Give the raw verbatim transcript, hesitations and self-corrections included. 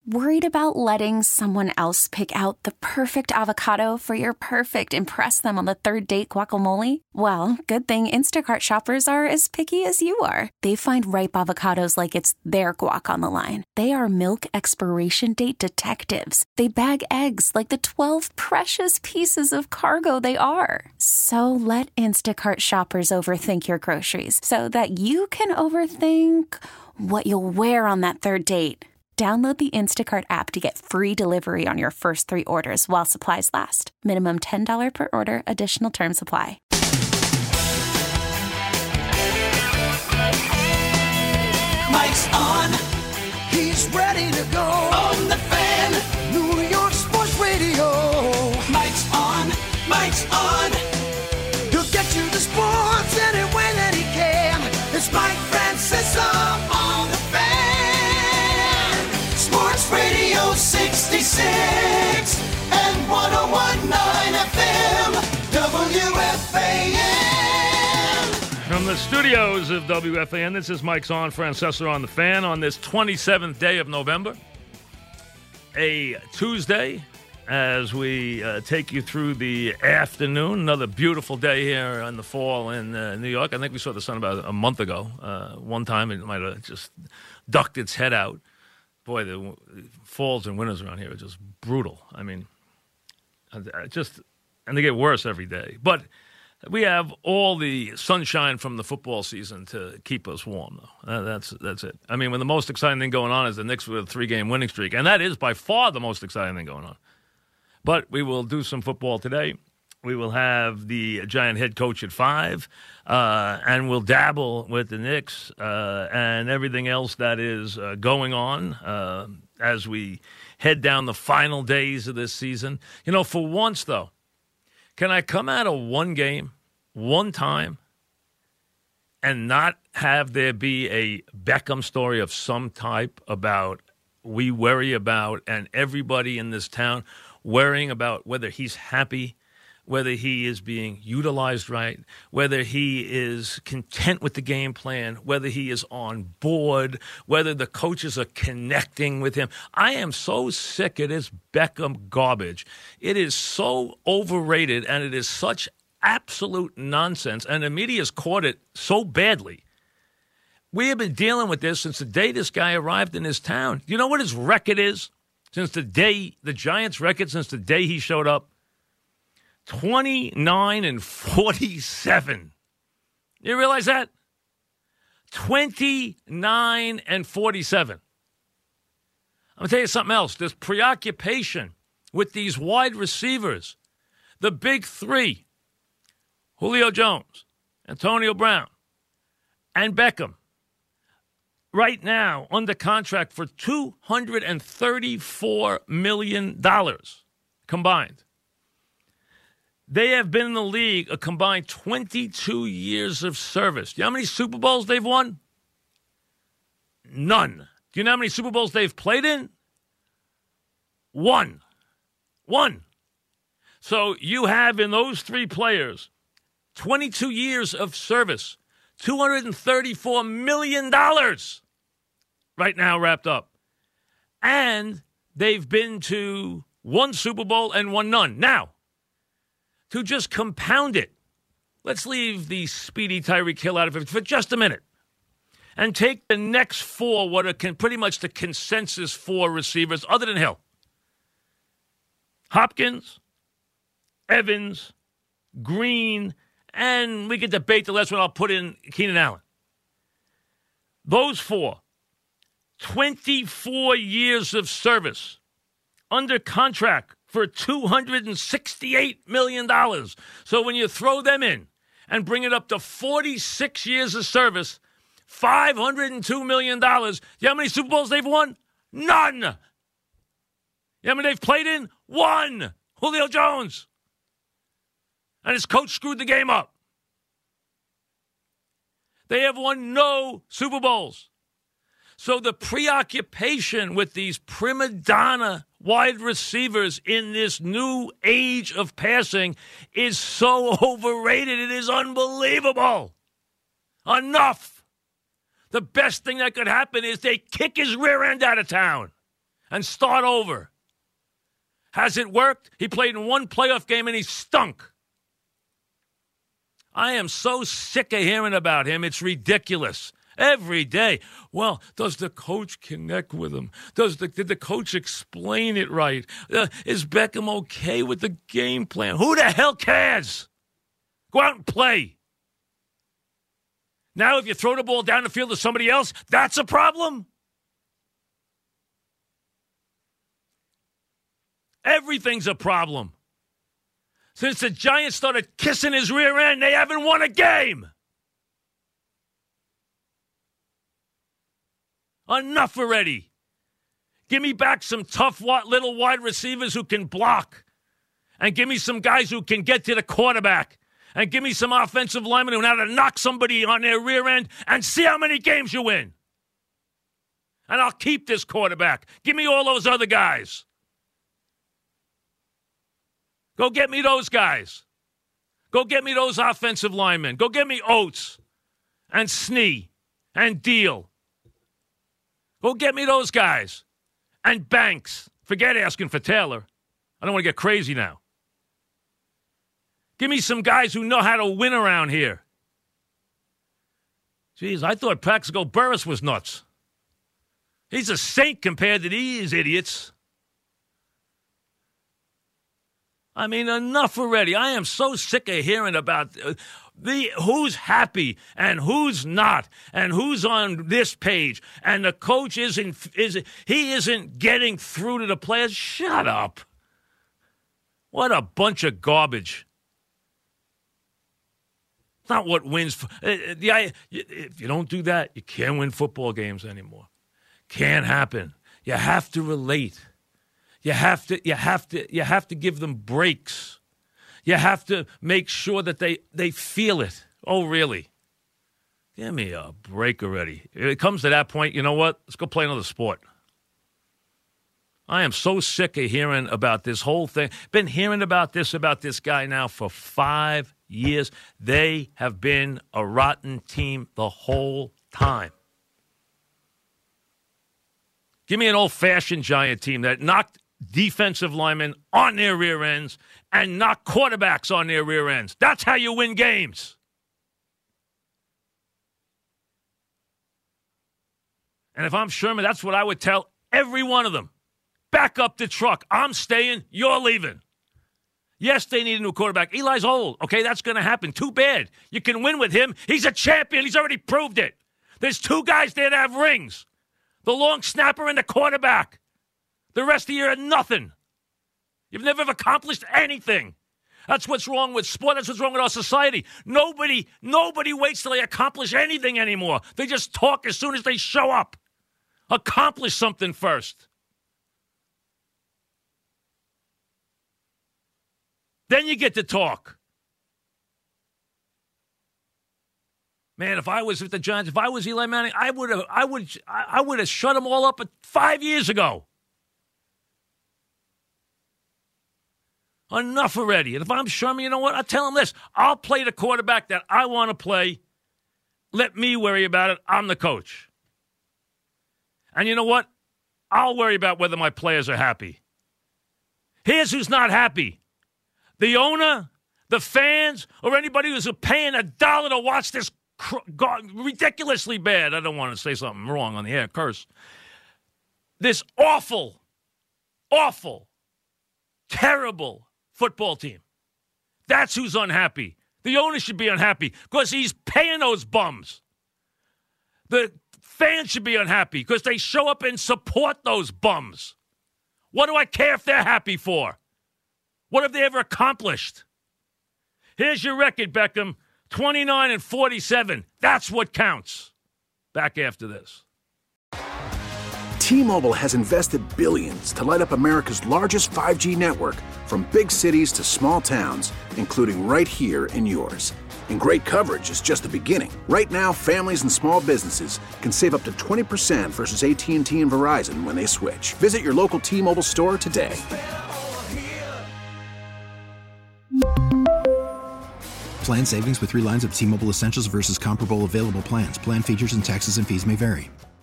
Worried about letting someone else pick out the perfect avocado for your perfect impress them on the third date guacamole? Well, good thing Instacart shoppers are as picky as you are. They find ripe avocados like it's their guac on the line. They are milk expiration date detectives. They bag eggs like the twelve precious pieces of cargo they are. So let Instacart shoppers overthink your groceries so that you can overthink what you'll wear on that third date. Download the Instacart app to get free delivery on your first three orders while supplies last. Minimum ten dollars per order. Additional terms apply. Mike's on. He's ready to go. On the Fan. New York Sports Radio. Mike's on. Mike's on. He'll get you the sports any way that he can. It's Mike Francesa on the Fan. Sports Radio sixty-six and one oh one point nine F M, W F A N. From the studios of W F A N, this is Mike's on Francesa on the Fan on this twenty-seventh day of November, a Tuesday, as we uh, take you through the afternoon. Another beautiful day here in the fall in uh, New York. I think we saw the sun about a month ago. Uh, one time it might have just ducked its head out. Boy, the falls and winters around here are just brutal. I mean, just, and they get worse every day. But we have all the sunshine from the football season to keep us warm, though. Uh, that's that's it. I mean, when the most exciting thing going on is the Knicks with a three-game winning streak, and that is by far the most exciting thing going on. But we will do some football today. We will have the Giant head coach at five, uh, and we'll dabble with the Knicks uh, and everything else that is uh, going on uh, as we head down the final days of this season. You know, for once, though, can I come out of one game, one time, and not have there be a Beckham story of some type about we worry about and everybody in this town worrying about whether he's happy, whether he is being utilized right, whether he is content with the game plan, whether he is on board, whether the coaches are connecting with him. I am so sick of this Beckham garbage. It is so overrated, and it is such absolute nonsense, and the media's caught it so badly. We have been dealing with this since the day this guy arrived in this town. You know what his record is? Since the day, the Giants' record since the day he showed up? twenty-nine and forty-seven. You realize that? twenty-nine and forty-seven. I'm going to tell you something else. This preoccupation with these wide receivers, the big three, Julio Jones, Antonio Brown, and Beckham, right now under contract for two hundred thirty-four million dollars combined. They have been in the league a combined twenty-two years of service. Do you know how many Super Bowls they've won? None. Do you know how many Super Bowls they've played in? One. One. So you have in those three players twenty-two years of service, two hundred thirty-four million dollars right now wrapped up. And they've been to one Super Bowl and one none. Now, to just compound it, let's leave the speedy Tyreek Hill out of it for just a minute and take the next four, what are can, pretty much the consensus four receivers other than Hill. Hopkins, Evans, Green, and we can debate the last one. I'll put in Keenan Allen. Those four, twenty-four years of service, under contract for two hundred sixty-eight million dollars. So when you throw them in and bring it up to forty-six years of service, five hundred two million dollars, you know how many Super Bowls they've won? None. You know how many they've played in? One. Julio Jones. And his coach screwed the game up. They have won no Super Bowls. So the preoccupation with these prima donna wide receivers in this new age of passing is so overrated. It is unbelievable. Enough. The best thing that could happen is they kick his rear end out of town. and start over. Has it worked? He played in one playoff game and he stunk. I am so sick of hearing about him. It's ridiculous. Every day. Well, does the coach connect with him? Does the, did the coach explain it right? Uh, is Beckham okay with the game plan? Who the hell cares? Go out and play. Now, if you throw the ball down the field to somebody else, that's a problem? Everything's a problem. Since the Giants started kissing his rear end, they haven't won a game. Enough already. Give me back some tough little wide receivers who can block. And give me some guys who can get to the quarterback. And give me some offensive linemen who know how to knock somebody on their rear end and see how many games you win. And I'll keep this quarterback. Give me all those other guys. Go get me those guys. Go get me those offensive linemen. Go get me Oates and Snee and Deal. Go get me those guys. And Banks. Forget asking for Taylor. I don't want to get crazy now. Give me some guys who know how to win around here. Jeez, I thought Plaxico Burress was nuts. He's a saint compared to these idiots. I mean, enough already. I am so sick of hearing about uh, the who's happy and who's not, and who's on this page, and the coach isn't is he isn't getting through to the players. Shut up! What a bunch of garbage. It's not what wins. Uh, the, if you don't do that, you can't win football games anymore. Can't happen. You have to relate. You have to, you have to, you have to give them breaks. You have to make sure that they, they feel it. Oh, really? Give me a break already. If it comes to that point, you know what? Let's go play another sport. I am so sick of hearing about this whole thing. Been hearing about this, about this guy now for five years. They have been a rotten team the whole time. Give me an old-fashioned Giant team that knocked defensive linemen on their rear ends and knock quarterbacks on their rear ends. That's how you win games. And if I'm Sherman, that's what I would tell every one of them. Back up the truck. I'm staying. You're leaving. Yes, they need a new quarterback. Eli's old. Okay, that's going to happen. Too bad. You can win with him. He's a champion. He's already proved it. There's two guys there that have rings. The long snapper and the quarterback. The rest of you are nothing. You've never accomplished anything. That's what's wrong with sport. That's what's wrong with our society. Nobody, nobody waits till they accomplish anything anymore. They just talk as soon as they show up. Accomplish something first. Then you get to talk. Man, if I was with the Giants, if I was Eli Manning, I would have, I would, I would have shut them all up five years ago. Enough already. And if I'm Sherman, you know what? I'll tell him this. I'll play the quarterback that I want to play. Let me worry about it. I'm the coach. And you know what? I'll worry about whether my players are happy. Here's who's not happy. The owner, the fans, or anybody who's paying a dollar to watch this cr- ridiculously bad. I don't want to say something wrong on the air, curse. This awful, awful, terrible football team. That's who's unhappy. The owner should be unhappy because he's paying those bums. The fans should be unhappy because they show up and support those bums. What do I care if they're happy for? What have they ever accomplished? Here's your record, Beckham. twenty-nine and forty-seven. That's what counts. Back after this. T-Mobile has invested billions to light up America's largest five G network, from big cities to small towns, including right here in yours. And great coverage is just the beginning. Right now, families and small businesses can save up to twenty percent versus A T and T and Verizon when they switch. Visit your local T-Mobile store today. Plan savings with three lines of T-Mobile Essentials versus comparable available plans. Plan features and taxes and fees may vary.